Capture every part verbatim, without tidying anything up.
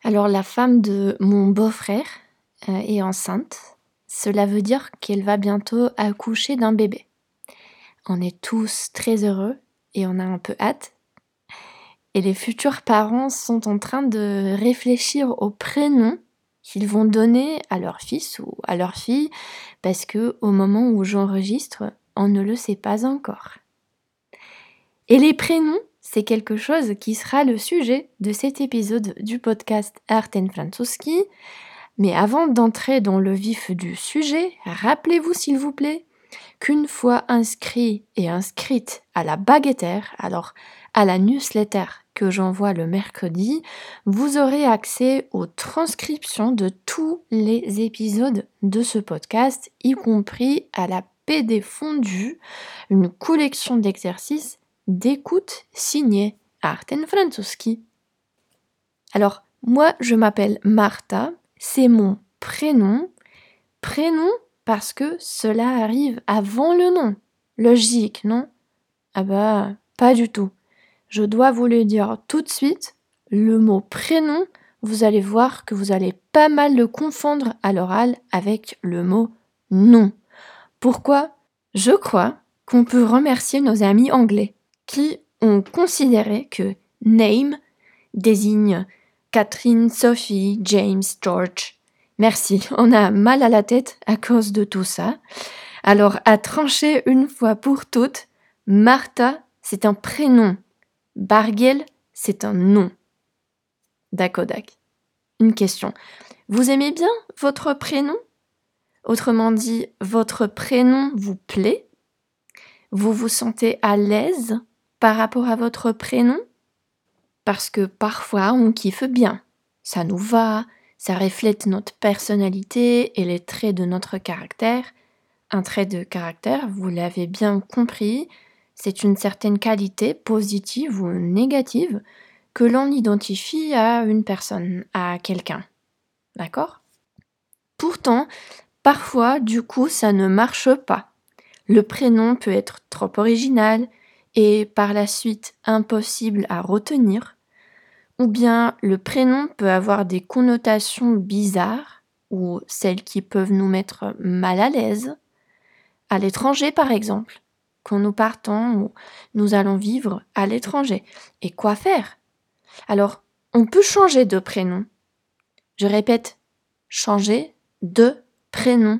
Alors la femme de mon beau-frère euh, est enceinte. Cela veut dire qu'elle va bientôt accoucher d'un bébé. On est tous très heureux et on a un peu hâte. Et les futurs parents sont en train de réfléchir au prénom qu'ils vont donner à leur fils ou à leur fille parce que au moment où j'enregistre, on ne le sait pas encore. Et les prénoms, c'est quelque chose qui sera le sujet de cet épisode du podcast Arten Francuski. Mais avant d'entrer dans le vif du sujet, rappelez-vous s'il vous plaît qu'une fois inscrit et inscrite à la baguettaire, alors à la newsletter que j'envoie le mercredi, vous aurez accès aux transcriptions de tous les épisodes de ce podcast, y compris à la P D fondue, une collection d'exercices d'écoute signée Arten Francuski. Alors, moi, je m'appelle Marta, c'est mon prénom. Prénom parce que cela arrive avant le nom. Logique, non? Ah bah, pas du tout. Je dois vous le dire tout de suite, le mot prénom, vous allez voir que vous allez pas mal le confondre à l'oral avec le mot nom. Pourquoi? Je crois qu'on peut remercier nos amis anglais qui ont considéré que name désigne Catherine, Sophie, James, George. Merci, on a mal à la tête à cause de tout ça. Alors, à trancher une fois pour toutes, Marta, c'est un prénom. Bargel, c'est un nom. Dakodak. Une question. Vous aimez bien votre prénom? Autrement dit, votre prénom vous plaît? Vous vous sentez à l'aise par rapport à votre prénom? Parce que parfois, on kiffe bien. Ça nous va, ça reflète notre personnalité et les traits de notre caractère. Un trait de caractère, vous l'avez bien compris, c'est une certaine qualité positive ou négative que l'on identifie à une personne, à quelqu'un. D'accord? Pourtant, parfois, du coup, ça ne marche pas. Le prénom peut être trop original et par la suite impossible à retenir. Ou bien le prénom peut avoir des connotations bizarres ou celles qui peuvent nous mettre mal à l'aise. À l'étranger, par exemple, quand nous partons ou nous allons vivre à l'étranger. Et quoi faire? Alors, on peut changer de prénom. Je répète, changer de prénom.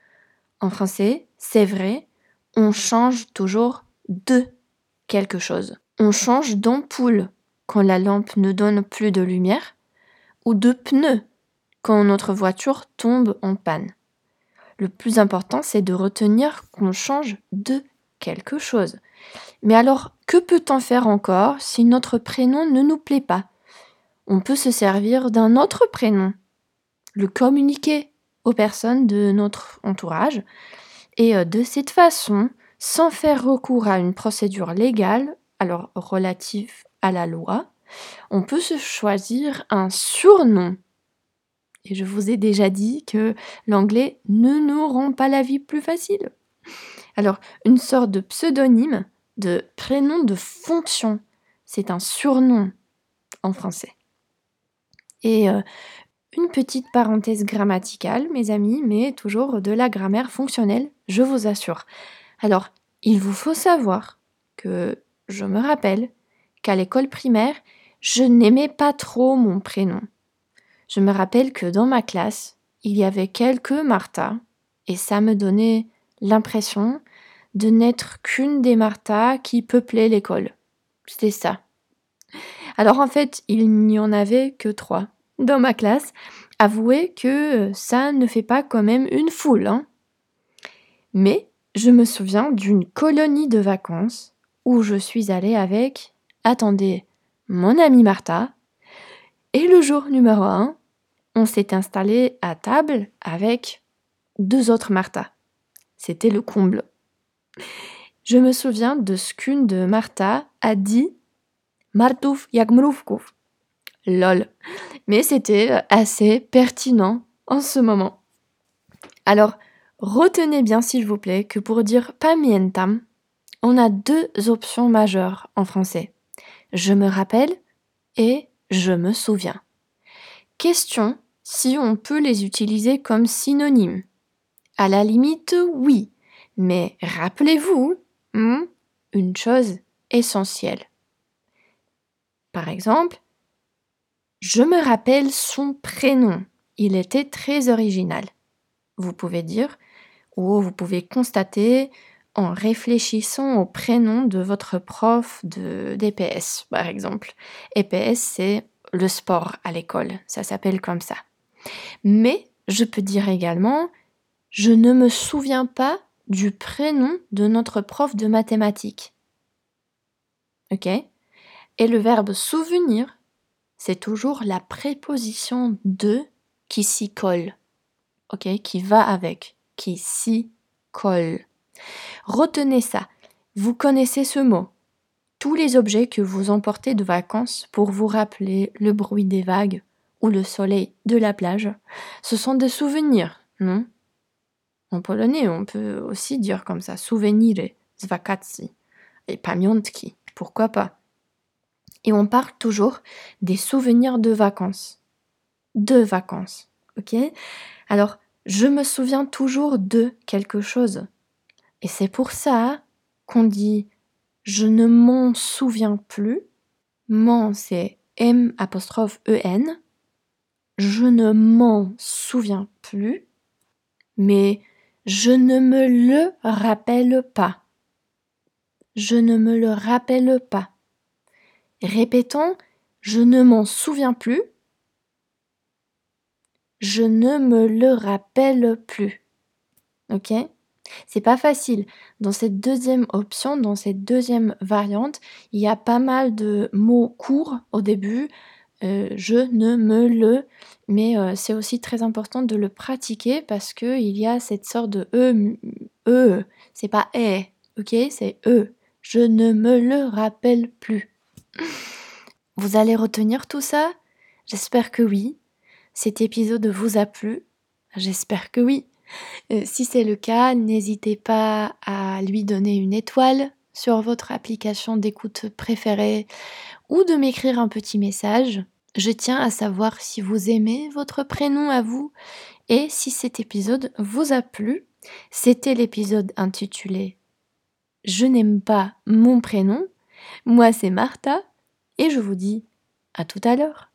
En français, c'est vrai, on change toujours de quelque chose. On change d'ampoule quand la lampe ne donne plus de lumière, ou de pneus quand notre voiture tombe en panne. Le plus important, c'est de retenir qu'on change de quelque chose. Mais alors, que peut-on faire encore si notre prénom ne nous plaît pas? On peut se servir d'un autre prénom, le communiquer aux personnes de notre entourage, et de cette façon, sans faire recours à une procédure légale, alors relative à la loi, on peut se choisir un surnom. Et je vous ai déjà dit que l'anglais ne nous rend pas la vie plus facile. Alors, une sorte de pseudonyme, de prénom de fonction, c'est un surnom en français. Et euh, une petite parenthèse grammaticale, mes amis, mais toujours de la grammaire fonctionnelle, je vous assure. Alors, il vous faut savoir que je me rappelle qu'à l'école primaire, je n'aimais pas trop mon prénom. Je me rappelle que dans ma classe, il y avait quelques Martha, et ça me donnait l'impression de n'être qu'une des Martha qui peuplaient l'école. C'était ça. Alors en fait, il n'y en avait que trois dans ma classe. Avouez que ça ne fait pas quand même une foule, hein. Mais je me souviens d'une colonie de vacances où je suis allée avec, attendez, mon amie Martha. Et le jour numéro un, on s'est installé à table avec deux autres Martha. C'était le comble. Je me souviens de ce qu'une de Martha a dit « Martouf jak mrówków ». Lol. Mais c'était assez pertinent en ce moment. Alors, retenez bien s'il vous plaît que pour dire « pamiętam », on a deux options majeures en français. Je me rappelle et je me souviens. Question si on peut les utiliser comme synonymes. À la limite, oui, mais rappelez-vous hmm, une chose essentielle. Par exemple, je me rappelle son prénom. Il était très original. Vous pouvez dire ou vous pouvez constater en réfléchissant au prénom de votre prof de d'E P S, par exemple. E P S, c'est le sport à l'école, ça s'appelle comme ça. Mais je peux dire également, je ne me souviens pas du prénom de notre prof de mathématiques. Ok? Et le verbe souvenir, c'est toujours la préposition de qui s'y colle. Ok? Qui va avec, qui s'y colle. Retenez ça. Vous connaissez ce mot. Tous les objets que vous emportez de vacances pour vous rappeler le bruit des vagues ou le soleil de la plage, ce sont des souvenirs, non? En polonais, on peut aussi dire comme ça, souveniry z wakacji et pamiątki, pourquoi pas? Et on parle toujours des souvenirs de vacances. De vacances, ok? Alors, je me souviens toujours de quelque chose. Et c'est pour ça qu'on dit je ne m'en souviens plus. M'en, c'est M apostrophe E N. Je ne m'en souviens plus. Mais je ne me le rappelle pas. Je ne me le rappelle pas. Répétons, je ne m'en souviens plus. Je ne me le rappelle plus. Ok? C'est pas facile. Dans cette deuxième option, dans cette deuxième variante, il y a pas mal de mots courts au début. Euh, je ne me le, mais euh, c'est aussi très important de le pratiquer parce que il y a cette sorte de e, e, c'est pas e, ok, c'est e. Je ne me le rappelle plus. Vous allez retenir tout ça? J'espère que oui. Cet épisode vous a plu? J'espère que oui. Euh, si c'est le cas, n'hésitez pas à lui donner une étoile sur votre application d'écoute préférée ou de m'écrire un petit message. Je tiens à savoir si vous aimez votre prénom à vous et si cet épisode vous a plu. C'était l'épisode intitulé « Je n'aime pas mon prénom ». Moi, c'est Martha et je vous dis à tout à l'heure.